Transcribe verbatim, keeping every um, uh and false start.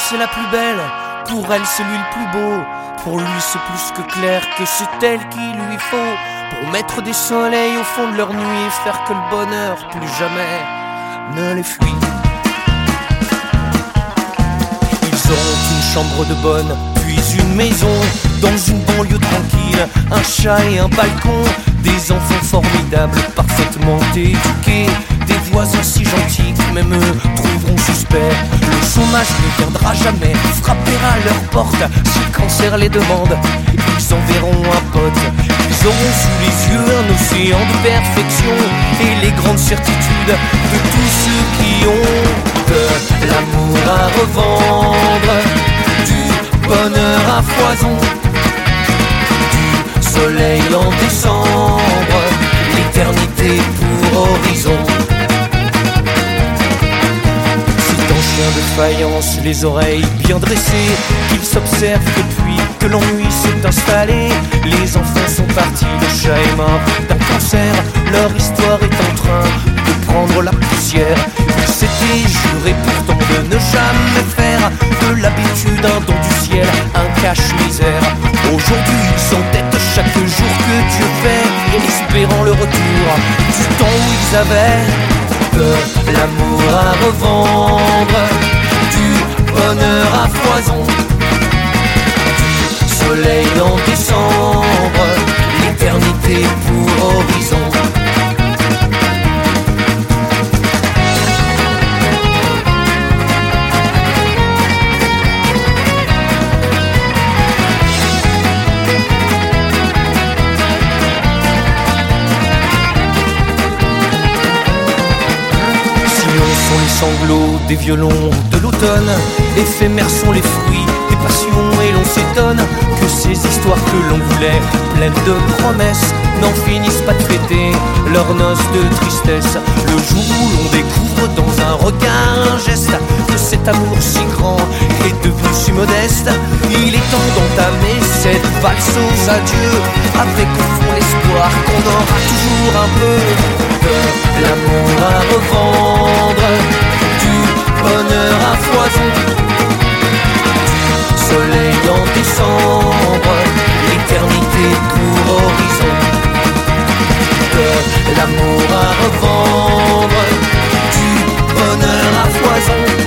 c'est la plus belle, pour elle c'est lui le plus beau. Pour lui c'est plus que clair que c'est elle qu'il lui faut, pour mettre des soleils au fond de leur nuit et faire que le bonheur plus jamais ne les fuit. Ils auront une chambre de bonne, puis une maison dans une banlieue tranquille, un chat et un balcon, des enfants formidables, parfaitement éduqués, des voisins si gentils que même eux trouveront suspect. Le chômage ne viendra jamais frapper à leur porte. Si le cancer les demande, ils enverront un pote. Ils auront sous les yeux un océan de perfection et les grandes certitudes de tous ceux qui ont de l'amour à revendre, du bonheur à foison, du soleil en décembre, l'éternité pour horizon. De faïence, les oreilles bien dressées, qu'ils s'observent depuis que l'ennui s'est installé. Les enfants sont partis de chat et main d'un cancer, leur histoire est en train de prendre la poussière. Ils s'étaient jurés pourtant de ne jamais faire de l'habitude un don du ciel, un cache-misère. Aujourd'hui ils s'entêtent chaque jour que Dieu fait, espérant le retour du temps où ils avaient de l'amour à revendre, du bonheur à foison, du soleil en décembre, l'éternité pour horizon. Les sanglots des violons de l'automne, éphémères sont les fruits des passions et l'on s'étonne que ces histoires que l'on voulait, pleines de promesses, n'en finissent pas de fêter leurs noces de tristesse. Le jour où l'on découvre dans un regard un geste que cet amour si grand est devenu si modeste, il est temps d'entamer cette valse aux adieux, avec au fond l'espoir qu'on aura toujours un peu de l'amour à revendre, du bonheur à foison, du soleil en décembre, l'éternité pour horizon. De l'amour à revendre, du bonheur à foison,